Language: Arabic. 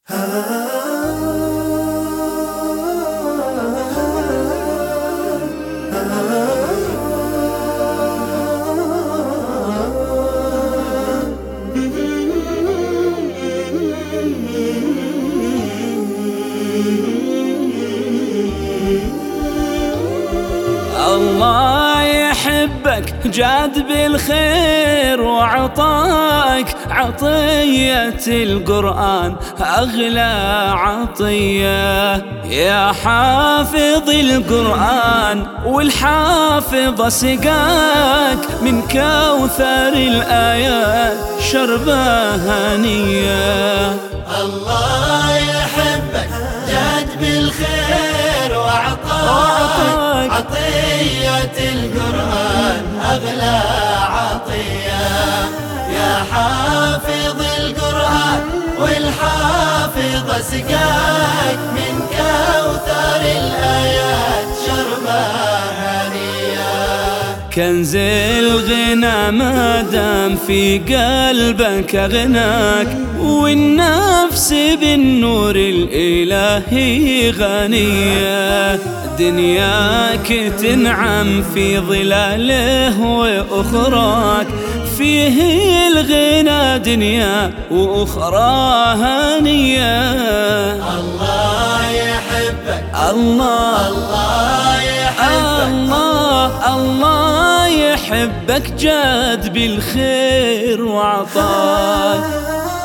الله يحبك جاد بالخير وعطاك عطية القرآن أغلى عطية. يا حافظ القرآن والحافظ سقاك من كوثر الآيات شربة هنية. الله يحبك جاد بالخير وعطاك عطية القرآن أغلى عطية. يا حافظ القرآن والحافظ سقاك من كوثر الآيات شربة هنية. كنز الغنى ما دام في قلبك أغناك، والنفس بالنور الإلهي غنية. دنياك تنعم في ظلاله وأخراك فيه الغنى دنيا وأخرى هنية. الله يحبك الله يحبك الله يحبك جاد بالخير وعطاك.